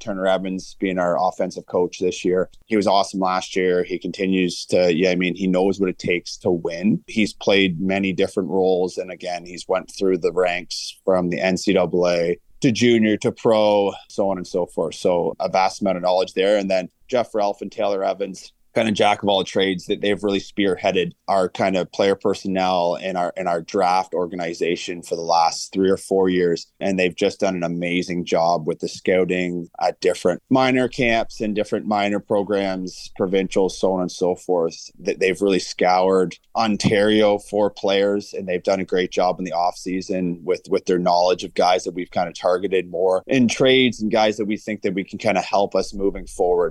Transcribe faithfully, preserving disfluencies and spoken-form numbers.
Turner Evans being our offensive coach this year. He was awesome last year. He continues to, yeah, I mean, he knows what it takes to win. He's played many different roles. And again, he's went through the ranks from the N C double A to junior to pro, so on and so forth. So a vast amount of knowledge there. And then Jeff Ralph and Taylor Evans, kind of jack of all trades, that they've really spearheaded our kind of player personnel in our in our draft organization for the last three or four years. And they've just done an amazing job with the scouting at different minor camps and different minor programs, provincial, so on and so forth. That they've really scoured Ontario for players, and they've done a great job in the off season with with their knowledge of guys that we've kind of targeted more in trades and guys that we think that we can kind of help us moving forward.